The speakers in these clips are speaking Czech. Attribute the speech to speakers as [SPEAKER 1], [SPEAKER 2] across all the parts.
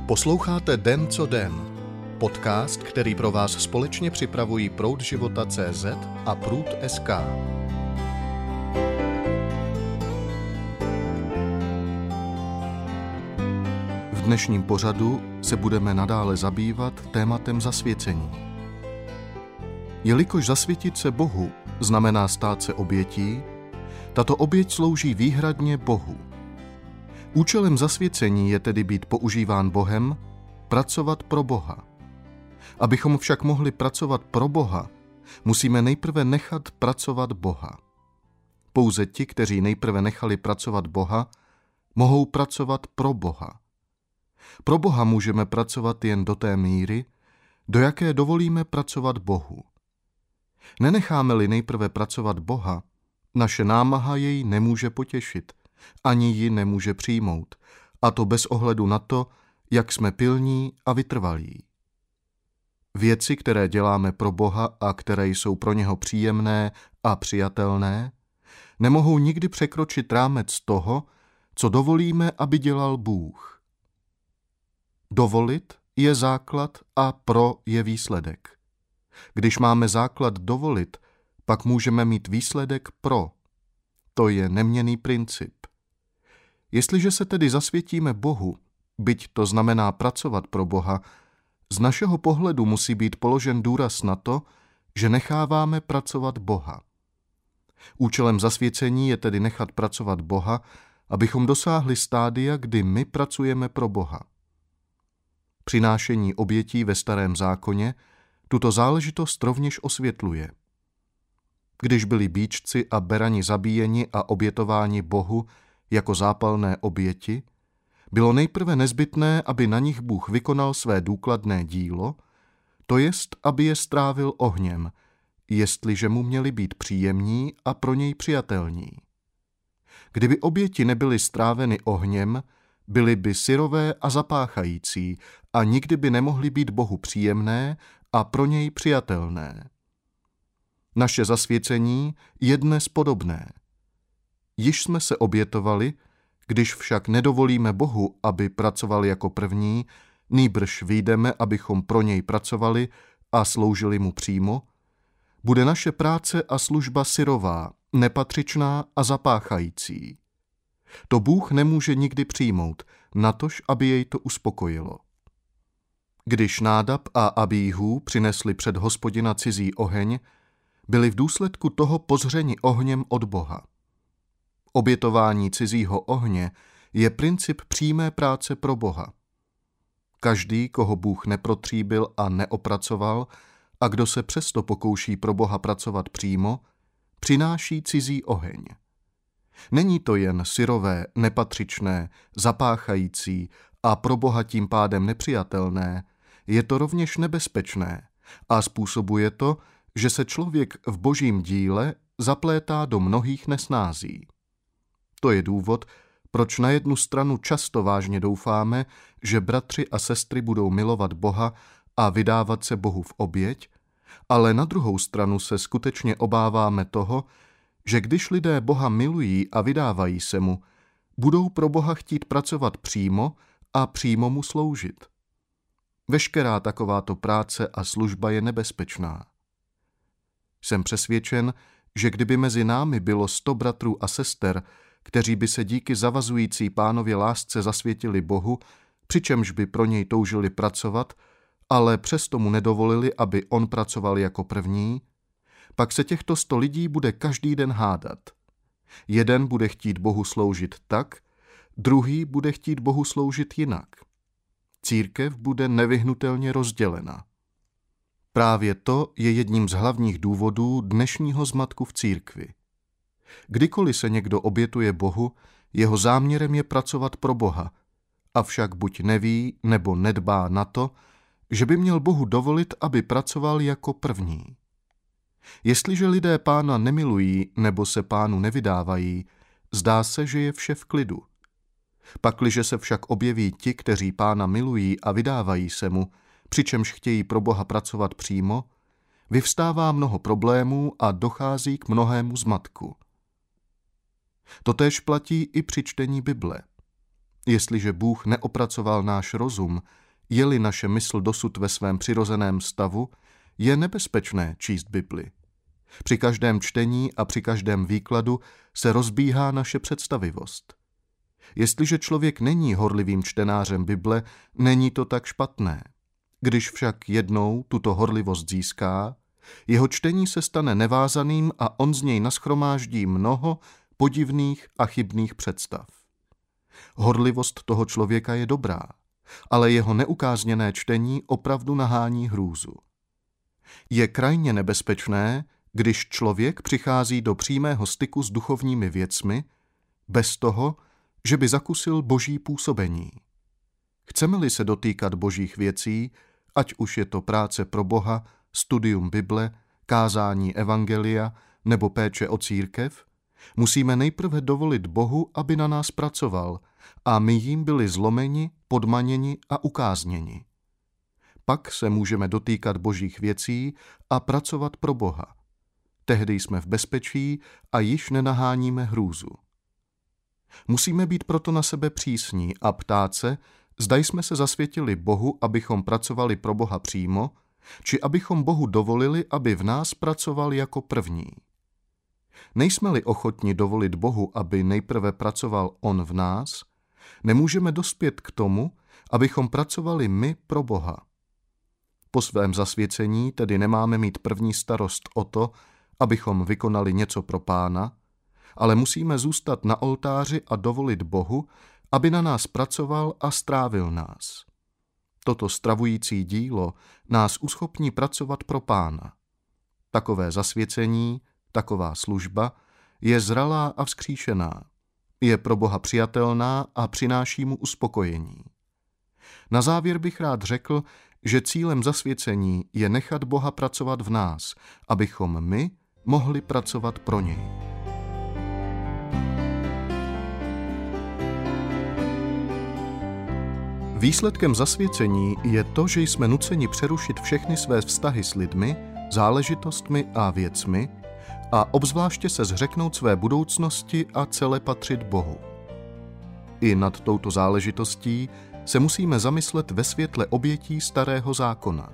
[SPEAKER 1] Posloucháte Den co den, podcast, který pro vás společně připravují Proud života.cz a Prud.sk. V dnešním pořadu se budeme nadále zabývat tématem zasvěcení. Jelikož zasvětit se Bohu znamená stát se obětí, tato oběť slouží výhradně Bohu. Účelem zasvěcení je tedy být používán Bohem, pracovat pro Boha. Abychom však mohli pracovat pro Boha, musíme nejprve nechat pracovat Boha. Pouze ti, kteří nejprve nechali pracovat Boha, mohou pracovat pro Boha. Pro Boha můžeme pracovat jen do té míry, do jaké dovolíme pracovat Bohu. Nenecháme-li nejprve pracovat Boha, naše námaha jej nemůže potěšit, ani ji nemůže přijmout, a to bez ohledu na to, jak jsme pilní a vytrvalí. Věci, které děláme pro Boha a které jsou pro něho příjemné a přijatelné, nemohou nikdy překročit rámec toho, co dovolíme, aby dělal Bůh. Dovolit je základ a pro je výsledek. Když máme základ dovolit, pak můžeme mít výsledek pro. To je neměnný princip. Jestliže se tedy zasvětíme Bohu, byť to znamená pracovat pro Boha, z našeho pohledu musí být položen důraz na to, že necháváme pracovat Boha. Účelem zasvěcení je tedy nechat pracovat Boha, abychom dosáhli stádia, kdy my pracujeme pro Boha. Přinášení obětí ve Starém zákoně tuto záležitost rovněž osvětluje. Když byli býčci a berani zabíjeni a obětováni Bohu jako zápalné oběti, bylo nejprve nezbytné, aby na nich Bůh vykonal své důkladné dílo, to jest, aby je strávil ohněm, jestliže mu měli být příjemní a pro něj přijatelní. Kdyby oběti nebyly stráveny ohněm, byly by syrové a zapáchající a nikdy by nemohly být Bohu příjemné a pro něj přijatelné. Naše zasvěcení je dnes podobné. Již jsme se obětovali, když však nedovolíme Bohu, aby pracoval jako první, nýbrž vyjdeme, abychom pro něj pracovali a sloužili mu přímo, bude naše práce a služba syrová, nepatřičná a zapáchající. To Bůh nemůže nikdy přijmout, natož, aby jej to uspokojilo. Když Nádab a Abíhú přinesli před Hospodina cizí oheň, byli v důsledku toho pozřeni ohněm od Boha. Obětování cizího ohně je princip přímé práce pro Boha. Každý, koho Bůh neprotříbil a neopracoval, a kdo se přesto pokouší pro Boha pracovat přímo, přináší cizí oheň. Není to jen syrové, nepatřičné, zapáchající a pro Boha tím pádem nepřijatelné, je to rovněž nebezpečné a způsobuje to, že se člověk v Božím díle zaplétá do mnohých nesnází. To je důvod, proč na jednu stranu často vážně doufáme, že bratři a sestry budou milovat Boha a vydávat se Bohu v oběť, ale na druhou stranu se skutečně obáváme toho, že když lidé Boha milují a vydávají se mu, budou pro Boha chtít pracovat přímo a přímo mu sloužit. Veškerá takováto práce a služba je nebezpečná. Jsem přesvědčen, že kdyby mezi námi bylo 100 bratrů a sester, kteří by se díky zavazující Pánově lásce zasvětili Bohu, přičemž by pro něj toužili pracovat, ale přesto mu nedovolili, aby on pracoval jako první, pak se těchto 100 lidí bude každý den hádat. Jeden bude chtít Bohu sloužit tak, druhý bude chtít Bohu sloužit jinak. Církev bude nevyhnutelně rozdělena. Právě to je jedním z hlavních důvodů dnešního zmatku v církvi. Kdykoliv se někdo obětuje Bohu, jeho záměrem je pracovat pro Boha, avšak buď neví nebo nedbá na to, že by měl Bohu dovolit, aby pracoval jako první. Jestliže lidé Pána nemilují nebo se Pánu nevydávají, zdá se, že je vše v klidu. Pakliže se však objeví ti, kteří Pána milují a vydávají se mu, přičemž chtějí pro Boha pracovat přímo, vyvstává mnoho problémů a dochází k mnohému zmatku. Totéž platí i při čtení Bible. Jestliže Bůh neopracoval náš rozum, je-li naše mysl dosud ve svém přirozeném stavu, je nebezpečné číst Bibli. Při každém čtení a při každém výkladu se rozbíhá naše představivost. Jestliže člověk není horlivým čtenářem Bible, není to tak špatné. Když však jednou tuto horlivost získá, jeho čtení se stane nevázaným a on z něj nashromáždí mnoho podivných a chybných představ. Horlivost toho člověka je dobrá, ale jeho neukázněné čtení opravdu nahání hrůzu. Je krajně nebezpečné, když člověk přichází do přímého styku s duchovními věcmi, bez toho, že by zakusil boží působení. Chceme-li se dotýkat božích věcí, ať už je to práce pro Boha, studium Bible, kázání evangelia nebo péče o církev, musíme nejprve dovolit Bohu, aby na nás pracoval a my jím byli zlomeni, podmaněni a ukázněni. Pak se můžeme dotýkat božích věcí a pracovat pro Boha. Tehdy jsme v bezpečí a již nenaháníme hrůzu. Musíme být proto na sebe přísní a ptát se, zda jsme se zasvětili Bohu, abychom pracovali pro Boha přímo, či abychom Bohu dovolili, aby v nás pracoval jako první. Nejsme-li ochotni dovolit Bohu, aby nejprve pracoval On v nás, nemůžeme dospět k tomu, abychom pracovali my pro Boha. Po svém zasvěcení tedy nemáme mít první starost o to, abychom vykonali něco pro Pána, ale musíme zůstat na oltáři a dovolit Bohu, aby na nás pracoval a strávil nás. Toto stravující dílo nás uschopní pracovat pro Pána. Takové zasvěcení, taková služba je zralá a vzkříšená, je pro Boha přijatelná a přináší mu uspokojení. Na závěr bych rád řekl, že cílem zasvěcení je nechat Boha pracovat v nás, abychom my mohli pracovat pro něj. Výsledkem zasvěcení je to, že jsme nuceni přerušit všechny své vztahy s lidmi, záležitostmi a věcmi a obzvláště se zřeknout své budoucnosti a celé patřit Bohu. I nad touto záležitostí se musíme zamyslet ve světle obětí Starého zákona.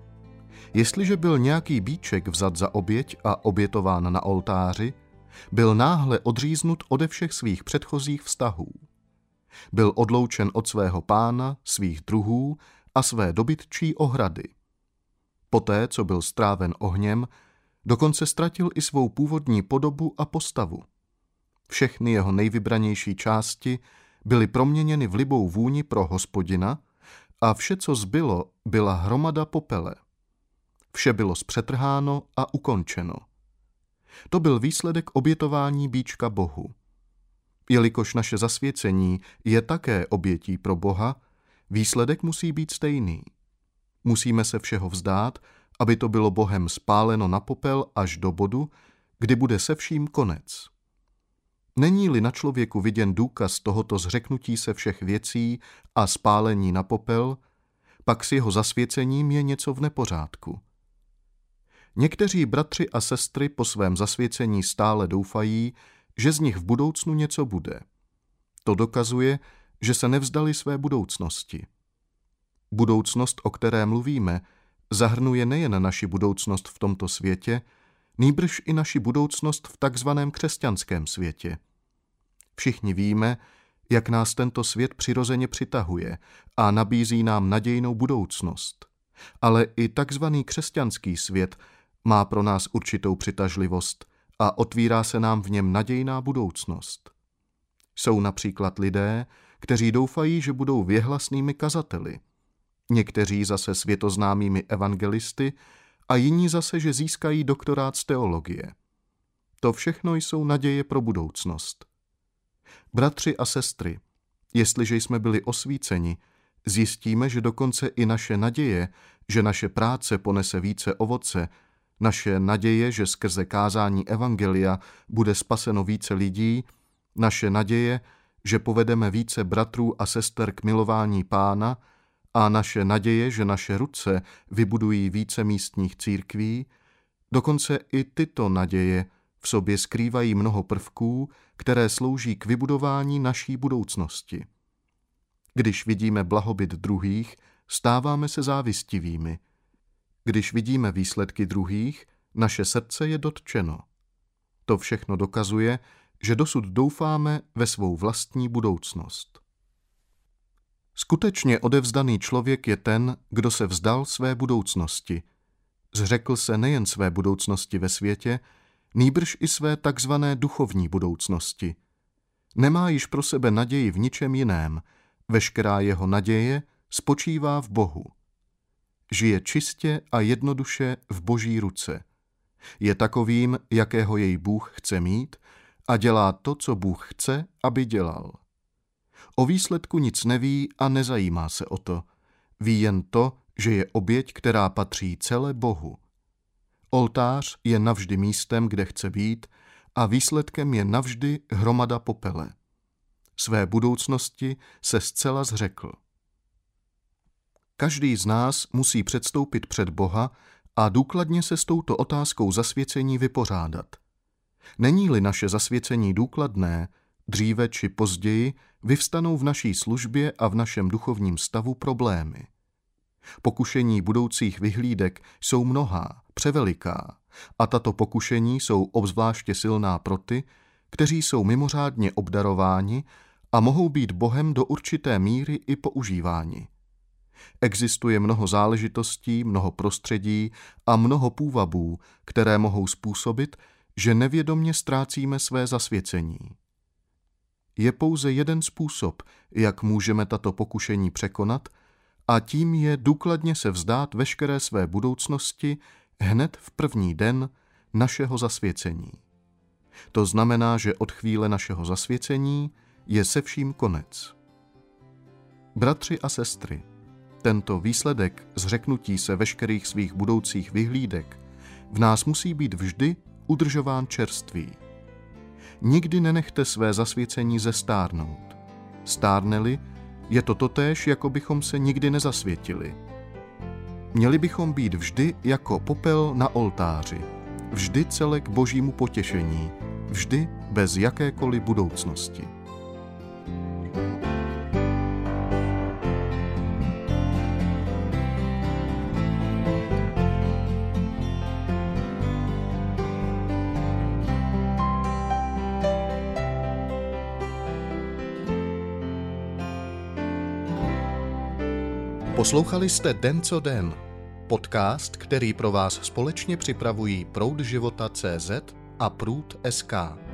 [SPEAKER 1] Jestliže byl nějaký býček vzat za oběť a obětován na oltáři, byl náhle odříznut ode všech svých předchozích vztahů. Byl odloučen od svého pána, svých druhů a své dobytčí ohrady. Poté, co byl stráven ohněm, dokonce ztratil i svou původní podobu a postavu. Všechny jeho nejvybranější části byly proměněny v libou vůni pro Hospodina a vše, co zbylo, byla hromada popele. Vše bylo zpřetrháno a ukončeno. To byl výsledek obětování býčka Bohu. Jelikož naše zasvěcení je také obětí pro Boha, výsledek musí být stejný. Musíme se všeho vzdát, aby to bylo Bohem spáleno na popel až do bodu, kdy bude se vším konec. Není-li na člověku viděn důkaz tohoto zřeknutí se všech věcí a spálení na popel, pak s jeho zasvěcením je něco v nepořádku. Někteří bratři a sestry po svém zasvěcení stále doufají, že z nich v budoucnu něco bude. To dokazuje, že se nevzdali své budoucnosti. Budoucnost, o které mluvíme, zahrnuje nejen naši budoucnost v tomto světě, nýbrž i naši budoucnost v takzvaném křesťanském světě. Všichni víme, jak nás tento svět přirozeně přitahuje a nabízí nám nadějnou budoucnost. Ale i takzvaný křesťanský svět má pro nás určitou přitažlivost a otvírá se nám v něm nadějná budoucnost. Jsou například lidé, kteří doufají, že budou věhlasnými kazateli, někteří zase světoznámými evangelisty a jiní zase, že získají doktorát z teologie. To všechno jsou naděje pro budoucnost. Bratři a sestry, jestliže jsme byli osvíceni, zjistíme, že dokonce i naše naděje, že naše práce ponese více ovoce, naše naděje, že skrze kázání evangelia bude spaseno více lidí, naše naděje, že povedeme více bratrů a sester k milování Pána a naše naděje, že naše ruce vybudují více místních církví, dokonce i tyto naděje v sobě skrývají mnoho prvků, které slouží k vybudování naší budoucnosti. Když vidíme blahobyt druhých, stáváme se závistivými. Když vidíme výsledky druhých, naše srdce je dotčeno. To všechno dokazuje, že dosud doufáme ve svou vlastní budoucnost. Skutečně odevzdaný člověk je ten, kdo se vzdal své budoucnosti. Zřekl se nejen své budoucnosti ve světě, nýbrž i své takzvané duchovní budoucnosti. Nemá již pro sebe naději v ničem jiném, veškerá jeho naděje spočívá v Bohu. Žije čistě a jednoduše v Boží ruce. Je takovým, jakého jej Bůh chce mít, a dělá to, co Bůh chce, aby dělal. O výsledku nic neví a nezajímá se o to. Ví jen to, že je oběť, která patří celé Bohu. Oltář je navždy místem, kde chce být, a výsledkem je navždy hromada popele. Své budoucnosti se zcela zřekl. Každý z nás musí předstoupit před Boha a důkladně se s touto otázkou zasvěcení vypořádat. Není-li naše zasvěcení důkladné, dříve či později vyvstanou v naší službě a v našem duchovním stavu problémy. Pokušení budoucích vyhlídek jsou mnohá, převeliká, a tato pokušení jsou obzvláště silná pro ty, kteří jsou mimořádně obdarováni a mohou být Bohem do určité míry i používáni. Existuje mnoho záležitostí, mnoho prostředí a mnoho půvabů, které mohou způsobit, že nevědomně ztrácíme své zasvěcení. Je pouze jeden způsob, jak můžeme tato pokušení překonat, a tím je důkladně se vzdát veškeré své budoucnosti hned v první den našeho zasvěcení. To znamená, že od chvíle našeho zasvěcení je se vším konec. Bratři a sestry, tento výsledek zřeknutí se veškerých svých budoucích vyhlídek v nás musí být vždy udržován čerstvý. Nikdy nenechte své zasvěcení zestárnout. Stárne-li, je to totéž, jako bychom se nikdy nezasvětili. Měli bychom být vždy jako popel na oltáři, vždy celé k Božímu potěšení, vždy bez jakékoliv budoucnosti. Poslouchali jste Den co den, podcast, který pro vás společně připravují Proud života.cz a Průd.sk.